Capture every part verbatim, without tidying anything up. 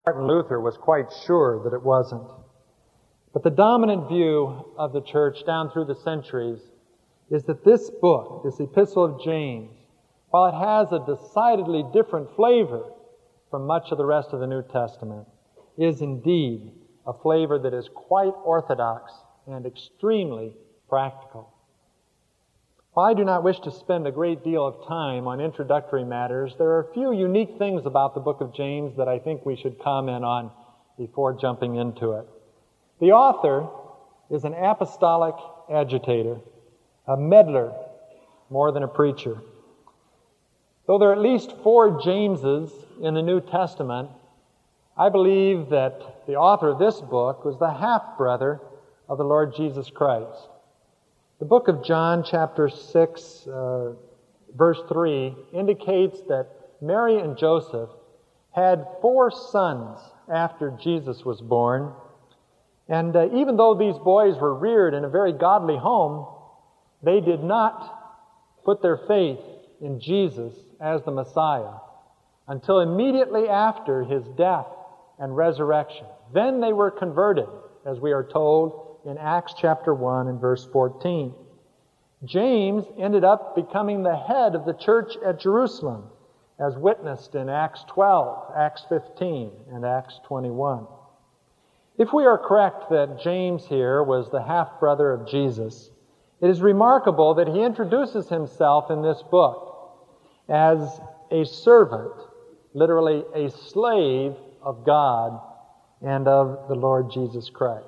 Martin Luther was quite sure that it wasn't. But the dominant view of the church down through the centuries is that this book, this Epistle of James, while it has a decidedly different flavor from much of the rest of the New Testament, is indeed a flavor that is quite orthodox and extremely practical. While I do not wish to spend a great deal of time on introductory matters, there are a few unique things about the book of James that I think we should comment on before jumping into it. The author is an apostolic agitator, a meddler more than a preacher. Though there are at least four Jameses in the New Testament, I believe that the author of this book was the half-brother of the Lord Jesus Christ. The book of John, chapter six, uh, verse three, indicates that Mary and Joseph had four sons after Jesus was born. And uh, even though these boys were reared in a very godly home, they did not put their faith in Jesus as the Messiah until immediately after his death and resurrection. Then they were converted, as we are told in Acts chapter one and verse fourteen. James ended up becoming the head of the church at Jerusalem, as witnessed in Acts twelve, Acts fifteen, and Acts twenty-one. If we are correct that James here was the half-brother of Jesus, it is remarkable that he introduces himself in this book as a servant, literally a slave of God and of the Lord Jesus Christ.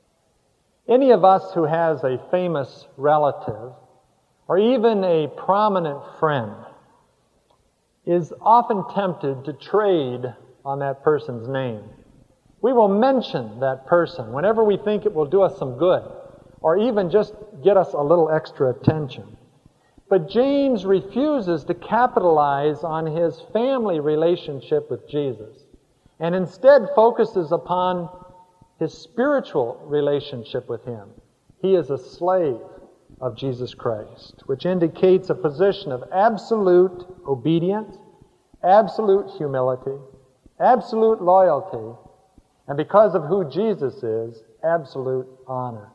Any of us who has a famous relative or even a prominent friend is often tempted to trade on that person's name. We will mention that person whenever we think it will do us some good or even just get us a little extra attention. But James refuses to capitalize on his family relationship with Jesus and instead focuses upon his spiritual relationship with him. He is a slave of Jesus Christ, which indicates a position of absolute obedience, absolute humility, absolute loyalty, and because of who Jesus is, absolute honor.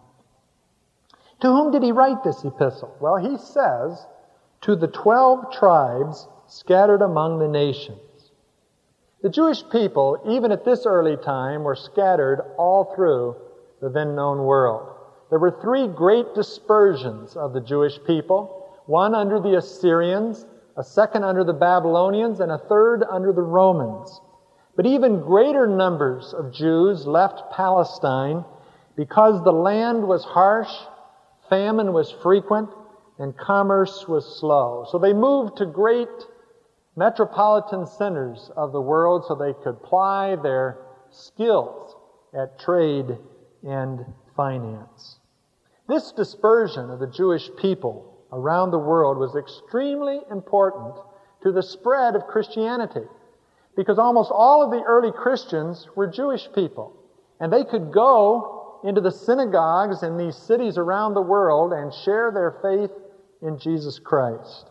To whom did he write this epistle? Well, he says, to the twelve tribes scattered among the nations. The Jewish people, even at this early time, were scattered all through the then known world. There were three great dispersions of the Jewish people, one under the Assyrians, a second under the Babylonians, and a third under the Romans. But even greater numbers of Jews left Palestine because the land was harsh, famine was frequent, and commerce was slow. So they moved to great metropolitan centers of the world so they could ply their skills at trade and finance. This dispersion of the Jewish people around the world was extremely important to the spread of Christianity, because almost all of the early Christians were Jewish people, and they could go into the synagogues in these cities around the world and share their faith in Jesus Christ.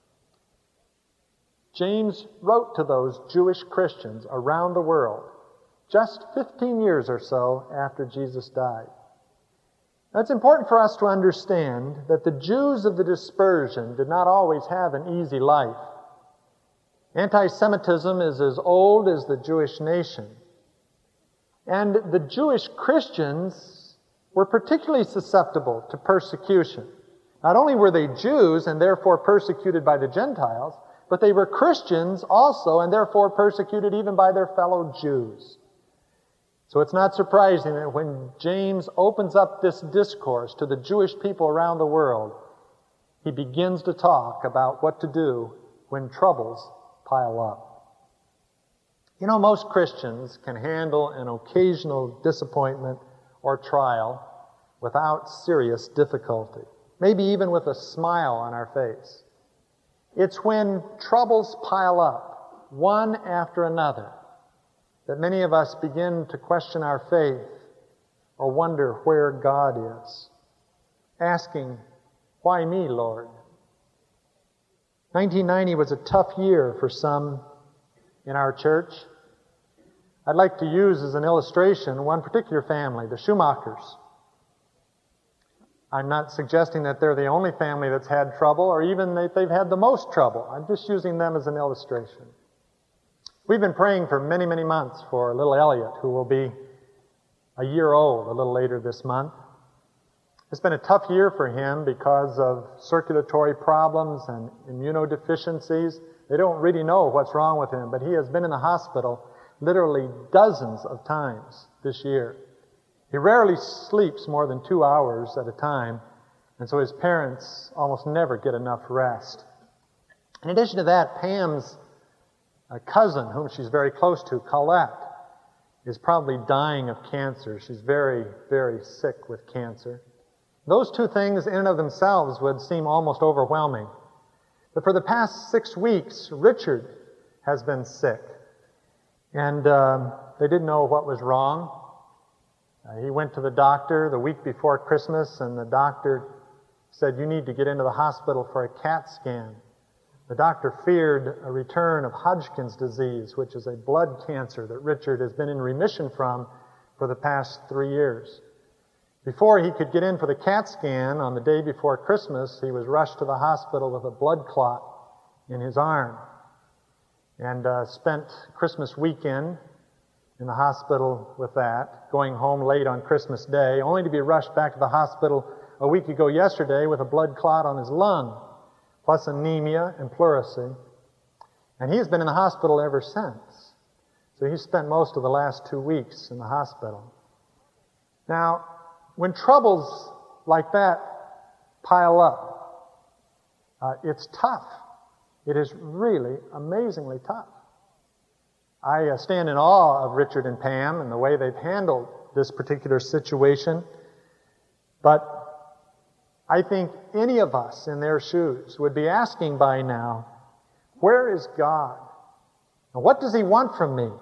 James wrote to those Jewish Christians around the world just fifteen years or so after Jesus died. Now, it's important for us to understand that the Jews of the dispersion did not always have an easy life. Anti-Semitism is as old as the Jewish nation. And the Jewish Christians were particularly susceptible to persecution. Not only were they Jews and therefore persecuted by the Gentiles, but they were Christians also and therefore persecuted even by their fellow Jews. So it's not surprising that when James opens up this discourse to the Jewish people around the world, he begins to talk about what to do when troubles pile up. You know, most Christians can handle an occasional disappointment or trial without serious difficulty, maybe even with a smile on our face. It's when troubles pile up, one after another, that many of us begin to question our faith or wonder where God is, asking, "Why me, Lord?" nineteen ninety was a tough year for some in our church. I'd like to use as an illustration one particular family, the Schumachers. I'm not suggesting that they're the only family that's had trouble, or even that they've had the most trouble. I'm just using them as an illustration. We've been praying for many, many months for little Elliot, who will be a year old a little later this month. It's been a tough year for him because of circulatory problems and immunodeficiencies. They don't really know what's wrong with him, but he has been in the hospital literally dozens of times this year. He rarely sleeps more than two hours at a time, and so his parents almost never get enough rest. In addition to that, Pam's a cousin, whom she's very close to, Colette, is probably dying of cancer. She's very, very sick with cancer. Those two things in and of themselves would seem almost overwhelming. But for the past six weeks, Richard has been sick. And um, they didn't know what was wrong. Uh, he went to the doctor the week before Christmas, and the doctor said, "You need to get into the hospital for a CAT scan." The doctor feared a return of Hodgkin's disease, which is a blood cancer that Richard has been in remission from for the past three years. Before he could get in for the CAT scan on the day before Christmas, he was rushed to the hospital with a blood clot in his arm, and uh, spent Christmas weekend in the hospital with that, going home late on Christmas Day, only to be rushed back to the hospital a week ago yesterday with a blood clot on his lung, plus anemia and pleurisy. And he's been in the hospital ever since. So he's spent most of the last two weeks in the hospital. Now, when troubles like that pile up, uh, it's tough. It is really amazingly tough. I uh, stand in awe of Richard and Pam and the way they've handled this particular situation. But I think any of us in their shoes would be asking by now, where is God? And what does He want from me?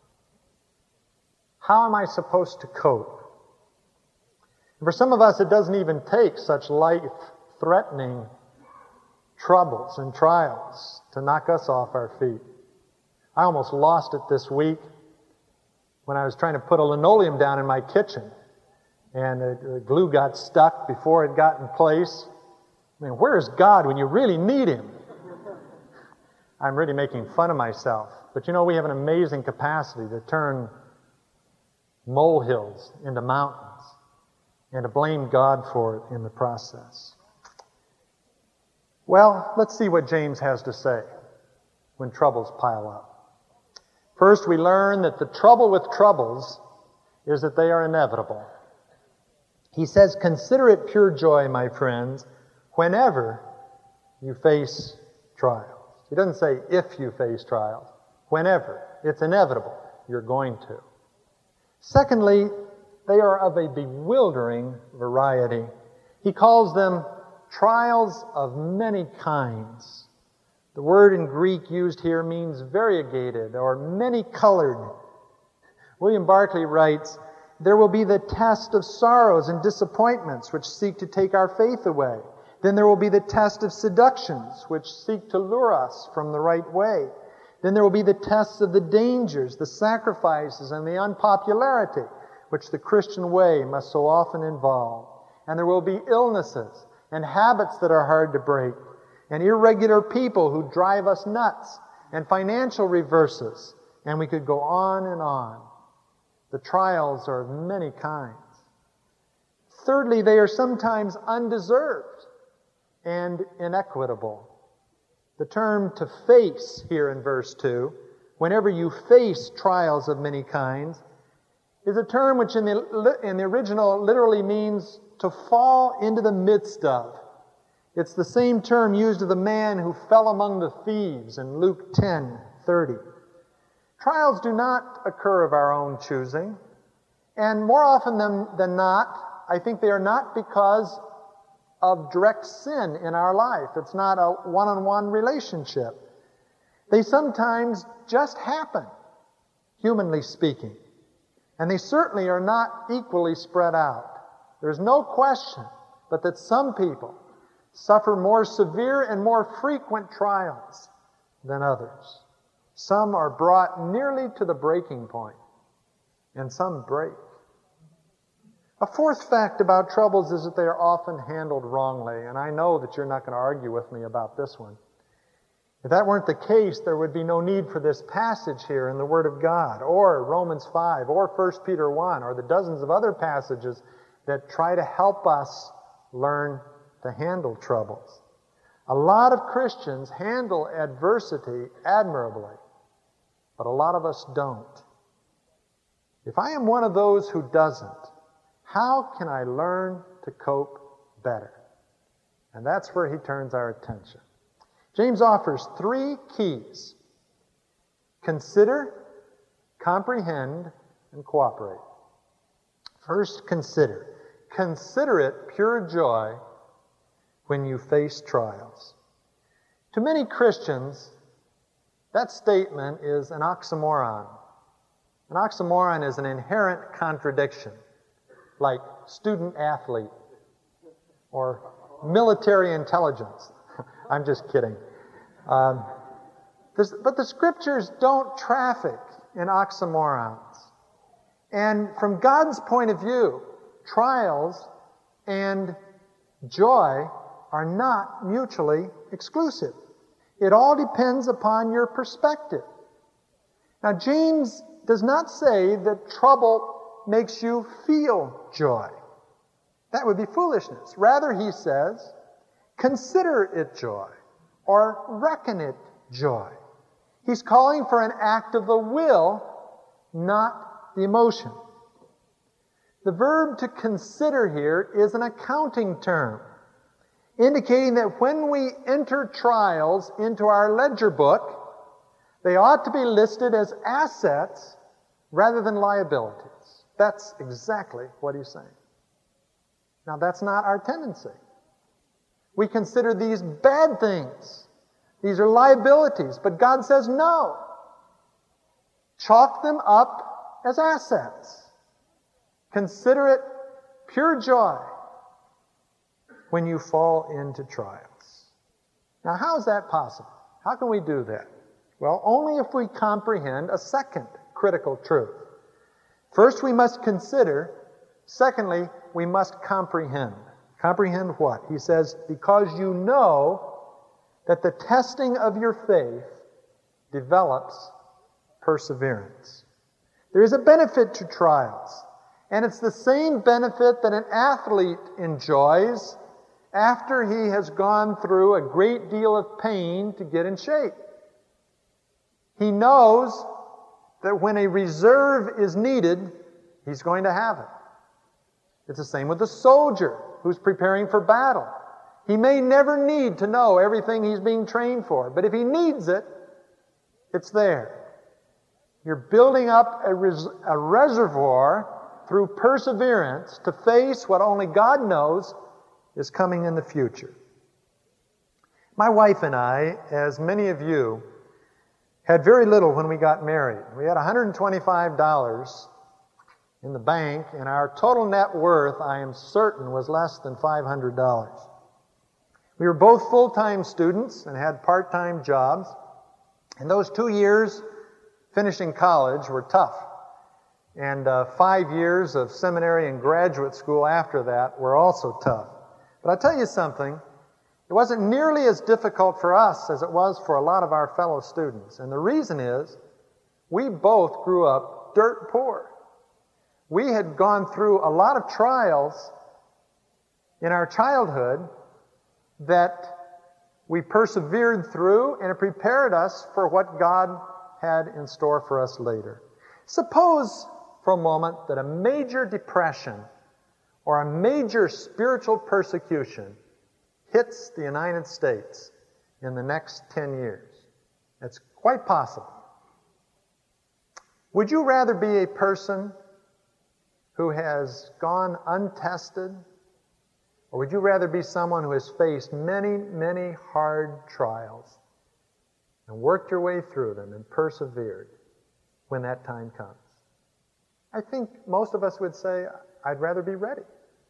How am I supposed to cope? And for some of us, it doesn't even take such life-threatening troubles and trials to knock us off our feet. I almost lost it this week when I was trying to put a linoleum down in my kitchen, and the glue got stuck before it got in place. I mean, where is God when you really need Him? I'm really making fun of myself. But you know, we have an amazing capacity to turn molehills into mountains and to blame God for it in the process. Well, let's see what James has to say when troubles pile up. First, we learn that the trouble with troubles is that they are inevitable. He says, "Consider it pure joy, my friends, whenever you face trials." He doesn't say if you face trials. Whenever. It's inevitable. You're going to. Secondly, they are of a bewildering variety. He calls them trials of many kinds. The word in Greek used here means variegated or many-colored. William Barclay writes, "There will be the test of sorrows and disappointments which seek to take our faith away. Then there will be the test of seductions which seek to lure us from the right way. Then there will be the tests of the dangers, the sacrifices, and the unpopularity which the Christian way must so often involve. And there will be illnesses and habits that are hard to break, and irregular people who drive us nuts, and financial reverses, and we could go on and on. The trials are of many kinds. Thirdly, they are sometimes undeserved and inequitable. The term to face here in verse two, whenever you face trials of many kinds, is a term which in the, in the original literally means to fall into the midst of. It's the same term used of the man who fell among the thieves in Luke ten thirty. Trials do not occur of our own choosing, and more often than, than not, I think they are not because of direct sin in our life. It's not a one-on-one relationship. They sometimes just happen, humanly speaking, and they certainly are not equally spread out. There's no question but that some people suffer more severe and more frequent trials than others. Some are brought nearly to the breaking point. and some break. A fourth fact about troubles is that they are often handled wrongly, and I know that you're not going to argue with me about this one. If that weren't the case, there would be no need for this passage here in the Word of God, or Romans five, or First Peter one, or the dozens of other passages that try to help us learn to handle troubles. A lot of Christians handle adversity admirably, but a lot of us don't. If I am one of those who doesn't, how can I learn to cope better? And that's where he turns our attention. James offers three keys: consider, comprehend, and cooperate. First, consider. Consider it pure joy when you face trials. To many Christians, that statement is an oxymoron. An oxymoron is an inherent contradiction, like student athlete or military intelligence. I'm just kidding. Um, this, but the Scriptures don't traffic in oxymorons. And from God's point of view, trials and joy are not mutually exclusive. It all depends upon your perspective. Now, James does not say that trouble makes you feel joy. That would be foolishness. Rather, he says, consider it joy, or reckon it joy. He's calling for an act of the will, not the emotion. The verb to consider here is an accounting term, indicating that when we enter trials into our ledger book, they ought to be listed as assets rather than liabilities. That's exactly what he's saying. Now, that's not our tendency. We consider these bad things. These are liabilities. But God says no. Chalk them up as assets. Consider it pure joy when you fall into trials. Now, how is that possible? How can we do that? Well, only if we comprehend a second critical truth. First, we must consider. Secondly, we must comprehend. Comprehend what? He says, because you know that the testing of your faith develops perseverance. There is a benefit to trials, and it's the same benefit that an athlete enjoys after he has gone through a great deal of pain to get in shape. He knows that when a reserve is needed, he's going to have it. It's the same with the soldier who's preparing for battle. He may never need to know everything he's being trained for, but if he needs it, it's there. You're building up a, res- a reservoir through perseverance to face what only God knows is coming in the future. My wife and I, as many of you, had very little when we got married. We had one hundred twenty-five dollars in the bank, and our total net worth, I am certain, was less than five hundred dollars. We were both full-time students and had part-time jobs. And those two years finishing college were tough. And uh, five years of seminary and graduate school after that were also tough. But I'll tell you something, it wasn't nearly as difficult for us as it was for a lot of our fellow students. And the reason is, we both grew up dirt poor. We had gone through a lot of trials in our childhood that we persevered through, and it prepared us for what God had in store for us later. Suppose for a moment that a major depression or a major spiritual persecution hits the United States in the next ten years. It's quite possible. Would you rather be a person who has gone untested, or would you rather be someone who has faced many, many hard trials and worked your way through them and persevered when that time comes? I think most of us would say, I'd rather be ready.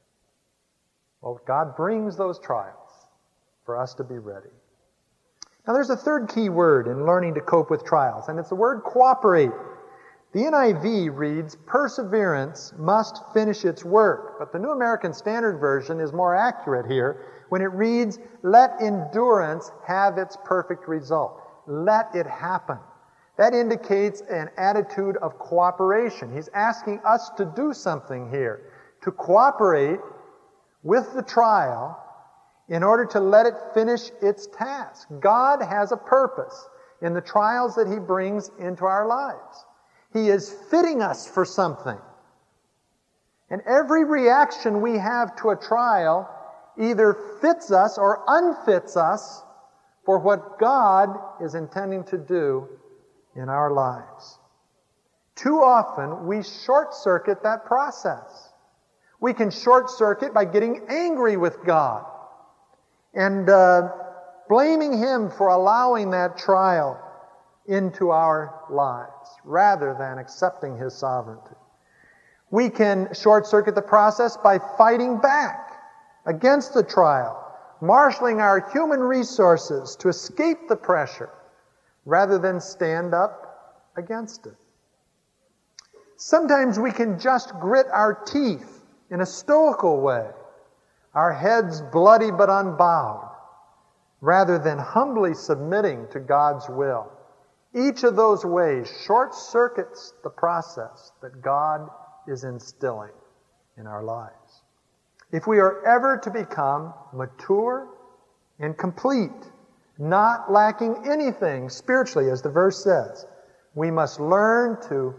Well, God brings those trials for us to be ready. Now, there's a third key word in learning to cope with trials, and it's the word cooperate. The N I V reads, perseverance must finish its work. But the New American Standard Version is more accurate here when it reads, let endurance have its perfect result. Let it happen. That indicates an attitude of cooperation. He's asking us to do something here, to cooperate with the trial in order to let it finish its task. God has a purpose in the trials that He brings into our lives. He is fitting us for something. And every reaction we have to a trial either fits us or unfits us for what God is intending to do in our lives. Too often, we short-circuit that process. We can short-circuit by getting angry with God and uh, blaming Him for allowing that trial into our lives rather than accepting His sovereignty. We can short-circuit the process by fighting back against the trial, marshaling our human resources to escape the pressure rather than stand up against it. Sometimes we can just grit our teeth in a stoical way, our heads bloody but unbowed, rather than humbly submitting to God's will. Each of those ways short-circuits the process that God is instilling in our lives. If we are ever to become mature and complete, not lacking anything spiritually, as the verse says, we must learn to,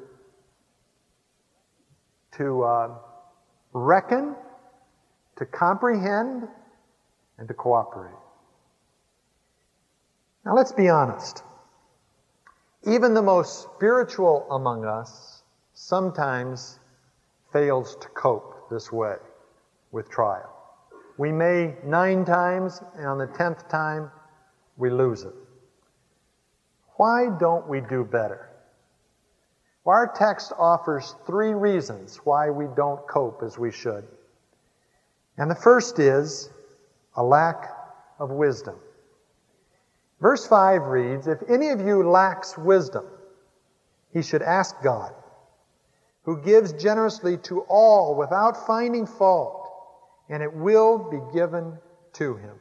to uh, reckon, to comprehend, and to cooperate. Now let's be honest. Even the most spiritual among us sometimes fails to cope this way with trial. We may nine times, and on the tenth time, we lose it. Why don't we do better? Well, our text offers three reasons why we don't cope as we should. And the first is a lack of wisdom. Verse five reads, if any of you lacks wisdom, he should ask God, who gives generously to all without finding fault, and it will be given to him.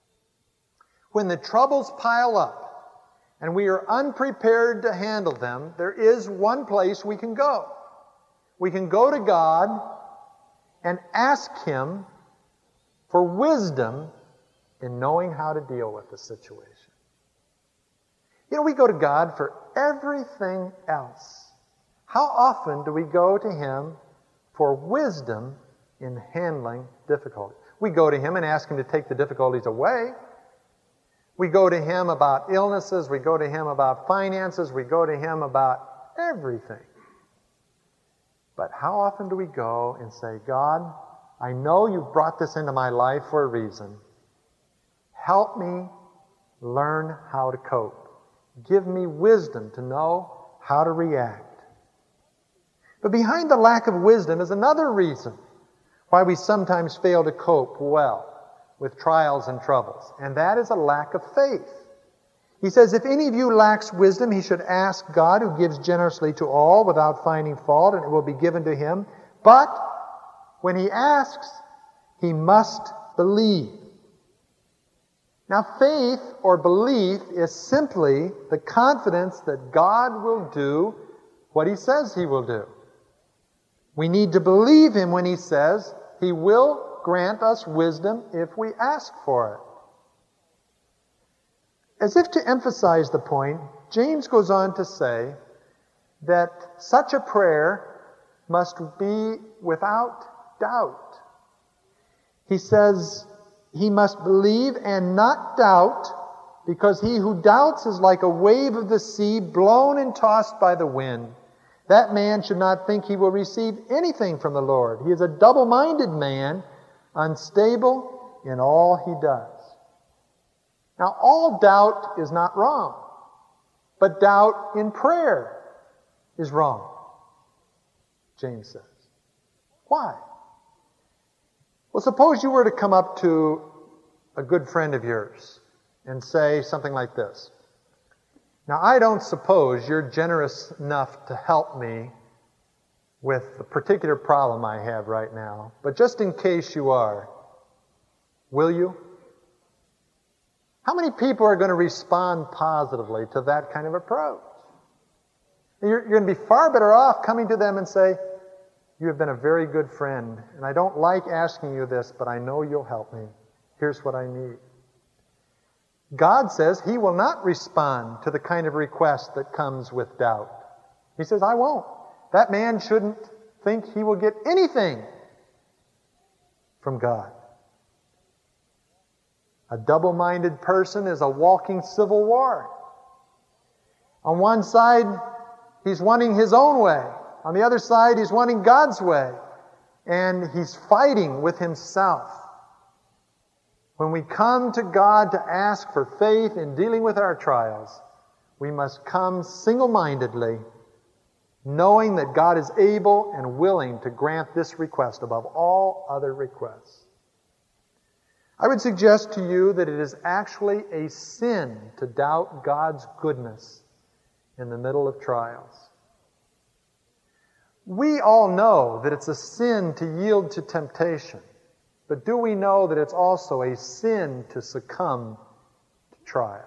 When the troubles pile up and we are unprepared to handle them, there is one place we can go. We can go to God and ask Him for wisdom in knowing how to deal with the situation. You know, we go to God for everything else. How often do we go to Him for wisdom in handling difficulty? We go to Him and ask Him to take the difficulties away. We go to Him about illnesses. We go to Him about finances. We go to Him about everything. But how often do we go and say, God, I know you've brought this into my life for a reason. Help me learn how to cope. Give me wisdom to know how to react. But behind the lack of wisdom is another reason why we sometimes fail to cope well with trials and troubles, and that is a lack of faith. He says, if any of you lacks wisdom, he should ask God, who gives generously to all without finding fault, and it will be given to him. But when he asks, he must believe. Now, faith or belief is simply the confidence that God will do what He says He will do. We need to believe Him when He says He will grant us wisdom if we ask for it. As if to emphasize the point, James goes on to say that such a prayer must be without doubt. He says he must believe and not doubt, because he who doubts is like a wave of the sea blown and tossed by the wind. That man should not think he will receive anything from the Lord. He is a double-minded man, unstable in all he does. Now, all doubt is not wrong, but doubt in prayer is wrong, James says. Why? Well, suppose you were to come up to a good friend of yours and say something like this. Now, I don't suppose you're generous enough to help me with the particular problem I have right now, but just in case you are, will you? How many people are going to respond positively to that kind of approach? You're, you're going to be far better off coming to them and say, you have been a very good friend, and I don't like asking you this, but I know you'll help me. Here's what I need. God says He will not respond to the kind of request that comes with doubt. He says, I won't. That man shouldn't think he will get anything from God. A double-minded person is a walking civil war. On one side, he's wanting his own way. On the other side, he's wanting God's way. And he's fighting with himself. When we come to God to ask for faith in dealing with our trials, we must come single-mindedly, knowing that God is able and willing to grant this request above all other requests. I would suggest to you that it is actually a sin to doubt God's goodness in the middle of trials. We all know that it's a sin to yield to temptation, but do we know that it's also a sin to succumb to trial?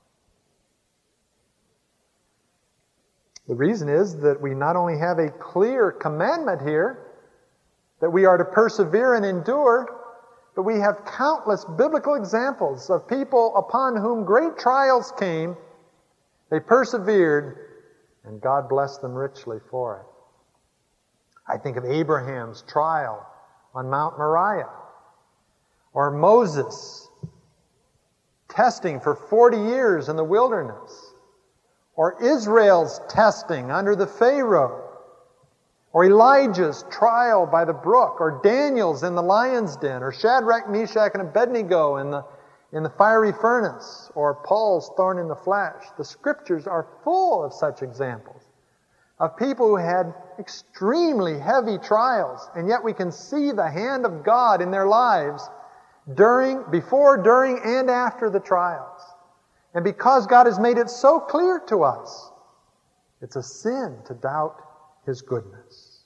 The reason is that we not only have a clear commandment here that we are to persevere and endure, but we have countless biblical examples of people upon whom great trials came. They persevered, and God blessed them richly for it. I think of Abraham's trial on Mount Moriah, or Moses testing for forty years in the wilderness, or Israel's testing under the Pharaoh, or Elijah's trial by the brook, or Daniel's in the lion's den, or Shadrach, Meshach, and Abednego in the, in the fiery furnace, or Paul's thorn in the flesh. The Scriptures are full of such examples of people who had extremely heavy trials, and yet we can see the hand of God in their lives during, before, during, and after the trials. And because God has made it so clear to us, it's a sin to doubt His goodness.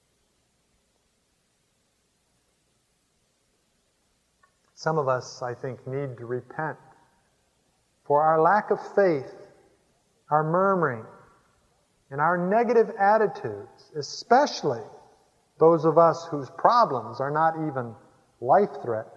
Some of us, I think, need to repent for our lack of faith, our murmuring, and our negative attitudes, especially those of us whose problems are not even life-threatening.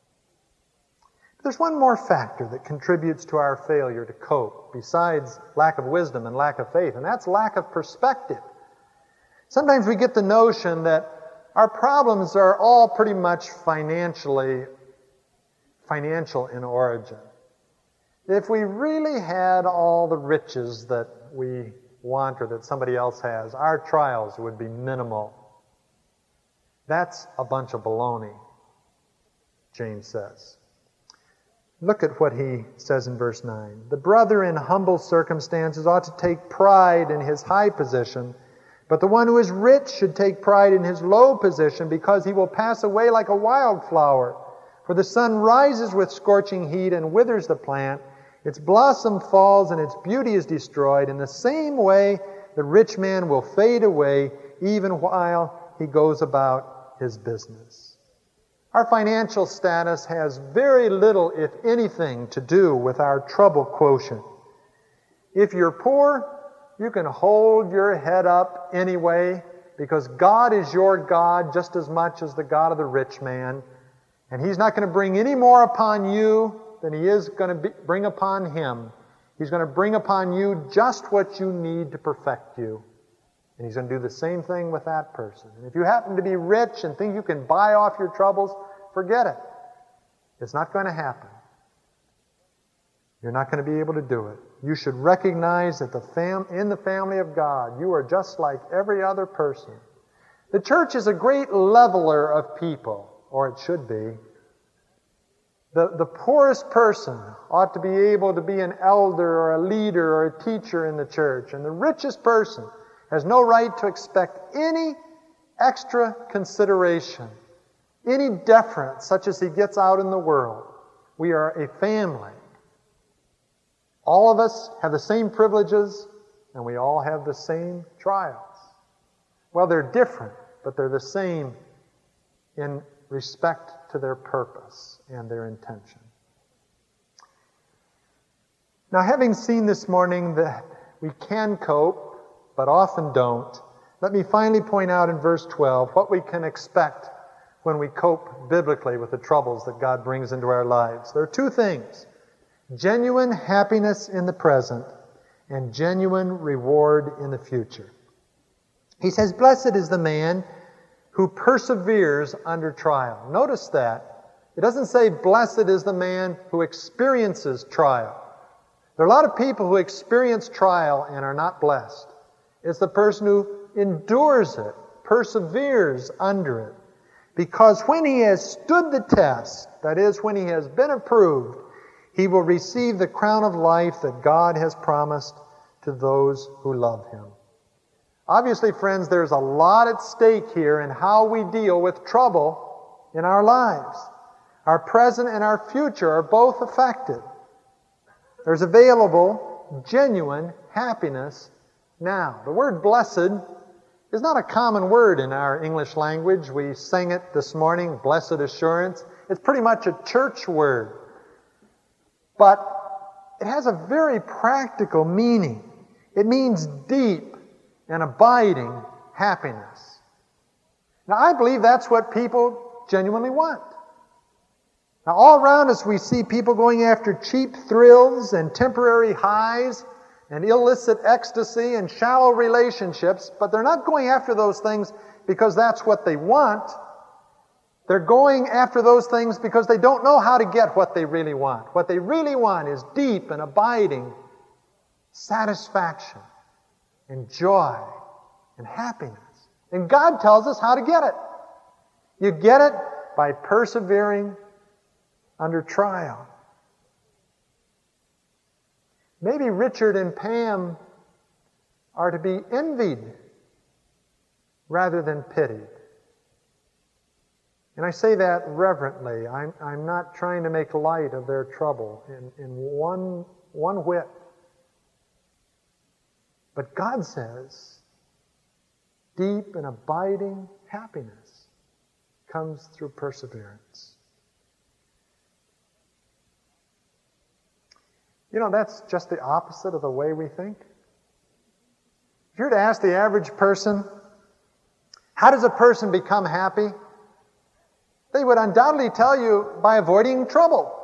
There's one more factor that contributes to our failure to cope, besides lack of wisdom and lack of faith, and that's lack of perspective. Sometimes we get the notion that our problems are all pretty much financially, financial in origin. If we really had all the riches that we want or that somebody else has, our trials would be minimal. That's a bunch of baloney, James says. Look at what he says in verse nine. The brother in humble circumstances ought to take pride in his high position, but the one who is rich should take pride in his low position, because he will pass away like a wildflower. For the sun rises with scorching heat and withers the plant. Its blossom falls and its beauty is destroyed. In the same way, the rich man will fade away even while he goes about his business. Our financial status has very little, if anything, to do with our trouble quotient. If you're poor, you can hold your head up anyway, because God is your God just as much as the God of the rich man. And He's not going to bring any more upon you than He is going to be, bring upon him. He's going to bring upon you just what you need to perfect you. And He's going to do the same thing with that person. And if you happen to be rich and think you can buy off your troubles, forget it. It's not going to happen. You're not going to be able to do it. You should recognize that the fam- in the family of God, you are just like every other person. The church is a great leveler of people, or it should be. The, the poorest person ought to be able to be an elder or a leader or a teacher in the church. And the richest person has no right to expect any extra consideration, any deference such as he gets out in the world. We are a family. All of us have the same privileges, and we all have the same trials. Well, they're different, but they're the same in respect to their purpose and their intention. Now, having seen this morning that we can cope, but often don't, let me finally point out in verse twelve what we can expect when we cope biblically with the troubles that God brings into our lives. There are two things: genuine happiness in the present and genuine reward in the future. He says, "Blessed is the man who perseveres under trial." Notice that. It doesn't say, "Blessed is the man who experiences trial." There are a lot of people who experience trial and are not blessed. It's the person who endures it, perseveres under it. Because when he has stood the test, that is, when he has been approved, he will receive the crown of life that God has promised to those who love him. Obviously, friends, there's a lot at stake here in how we deal with trouble in our lives. Our present and our future are both affected. There's available, genuine happiness now. The word blessed is not a common word in our English language. We sang it this morning, blessed assurance. It's pretty much a church word. But it has a very practical meaning. It means deep and abiding happiness. Now, I believe that's what people genuinely want. Now, all around us we see people going after cheap thrills and temporary highs and illicit ecstasy and shallow relationships, but they're not going after those things because that's what they want. They're going after those things because they don't know how to get what they really want. What they really want is deep and abiding satisfaction and joy and happiness. And God tells us how to get it. You get it by persevering under trial. Maybe Richard and Pam are to be envied rather than pitied. And I say that reverently. I'm, I'm not trying to make light of their trouble in, in one, one whit. But God says deep and abiding happiness comes through perseverance. You know, that's just the opposite of the way we think. If you were to ask the average person, how does a person become happy? They would undoubtedly tell you by avoiding trouble.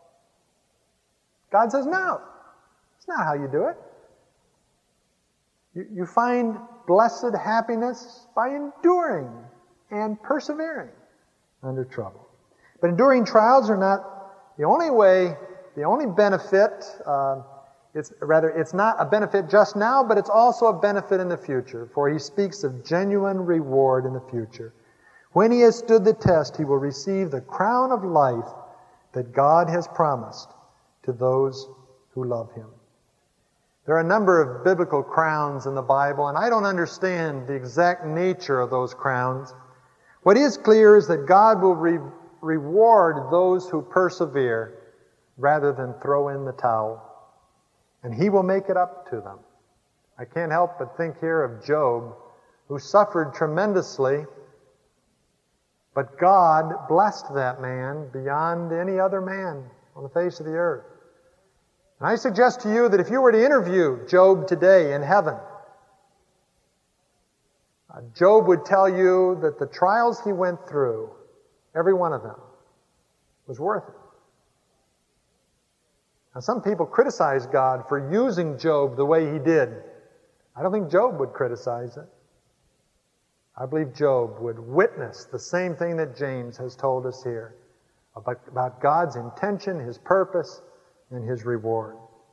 God says, no, it's not how you do it. You, you find blessed happiness by enduring and persevering under trouble. But enduring trials are not the only way, the only benefit. Uh, it's rather, it's not a benefit just now, but it's also a benefit in the future. For he speaks of genuine reward in the future. When he has stood the test, he will receive the crown of life that God has promised to those who love him. There are a number of biblical crowns in the Bible, and I don't understand the exact nature of those crowns. What is clear is that God will re- reward those who persevere rather than throw in the towel. And he will make it up to them. I can't help but think here of Job, who suffered tremendously, but God blessed that man beyond any other man on the face of the earth. And I suggest to you that if you were to interview Job today in heaven, uh, Job would tell you that the trials he went through, every one of them, was worth it. Now, some people criticize God for using Job the way he did. I don't think Job would criticize it. I believe Job would witness the same thing that James has told us here about, about God's intention, his purpose, and his reward.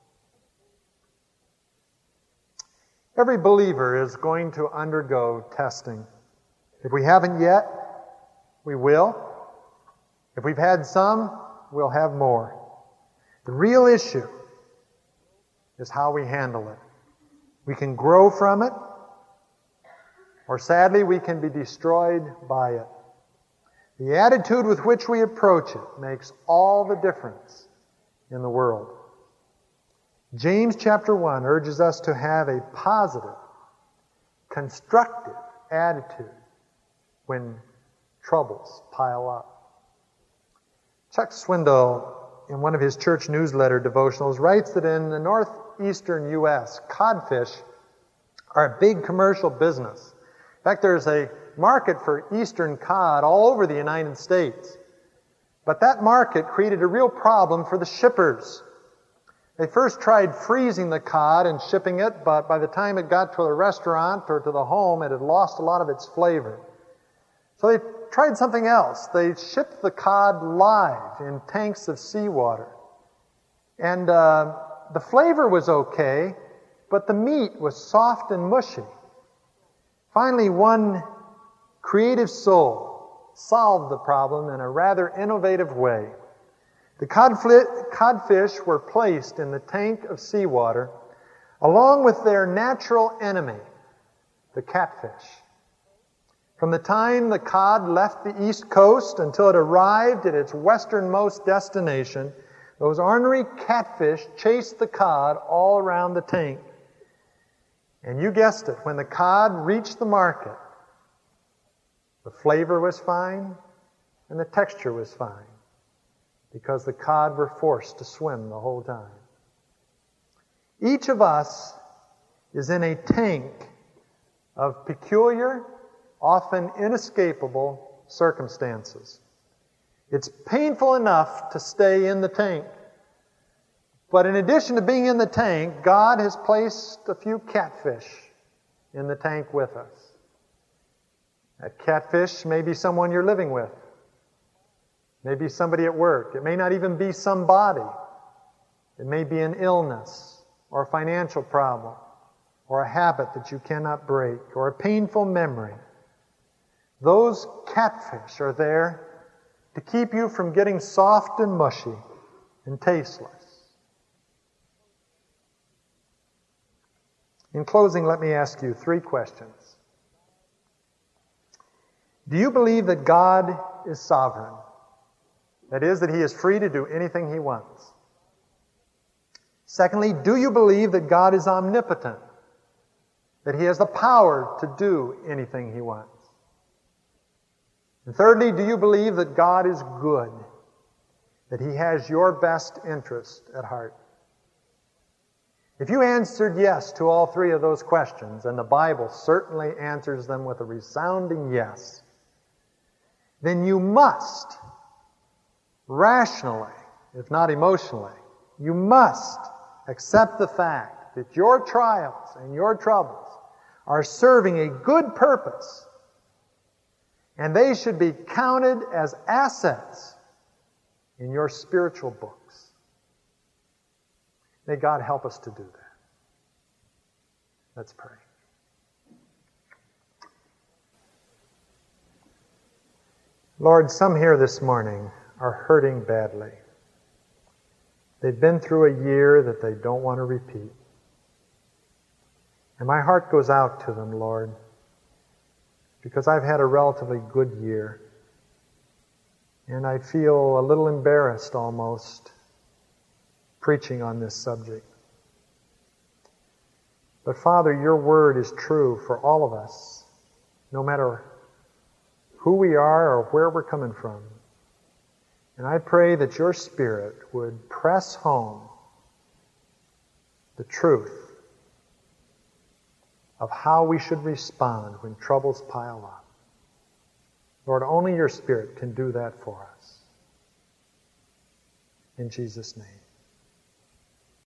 Every believer is going to undergo testing. If we haven't yet, we will. If we've had some, we'll have more. The real issue is how we handle it. We can grow from it, or sadly, we can be destroyed by it. The attitude with which we approach it makes all the difference in the world. James chapter one urges us to have a positive, constructive attitude when troubles pile up. Chuck Swindoll, in one of his church newsletter devotionals, writes that in the northeastern U S, codfish are a big commercial business. In fact, there's a market for eastern cod all over the United States. But that market created a real problem for the shippers. They first tried freezing the cod and shipping it, but by the time it got to a restaurant or to the home, it had lost a lot of its flavor. So they tried something else. They shipped the cod live in tanks of seawater. And uh, the flavor was okay, but the meat was soft and mushy. Finally, one creative soul solved the problem in a rather innovative way. The codfish were placed in the tank of seawater along with their natural enemy, the catfish. From the time the cod left the east coast until it arrived at its westernmost destination, those ornery catfish chased the cod all around the tank. And you guessed it, when the cod reached the market, the flavor was fine and the texture was fine, because the cod were forced to swim the whole time. Each of us is in a tank of peculiar, often inescapable circumstances. It's painful enough to stay in the tank. But in addition to being in the tank, God has placed a few catfish in the tank with us. That catfish may be someone you're living with. Maybe somebody at work. It may not even be somebody. It may be an illness or a financial problem or a habit that you cannot break or a painful memory. Those catfish are there to keep you from getting soft and mushy and tasteless. In closing, let me ask you three questions. Do you believe that God is sovereign? That is, that He is free to do anything He wants. Secondly, do you believe that God is omnipotent? That He has the power to do anything He wants? And thirdly, do you believe that God is good? That He has your best interest at heart? If you answered yes to all three of those questions, and the Bible certainly answers them with a resounding yes, then you must, rationally, if not emotionally, you must accept the fact that your trials and your troubles are serving a good purpose, and they should be counted as assets in your spiritual books. May God help us to do that. Let's pray. Lord, some here this morning are hurting badly. They've been through a year that they don't want to repeat. And my heart goes out to them, Lord, because I've had a relatively good year. And I feel a little embarrassed almost preaching on this subject. But Father, your word is true for all of us, no matter who we are or where we're coming from. And I pray that your Spirit would press home the truth of how we should respond when troubles pile up. Lord, only your Spirit can do that for us. In Jesus' name.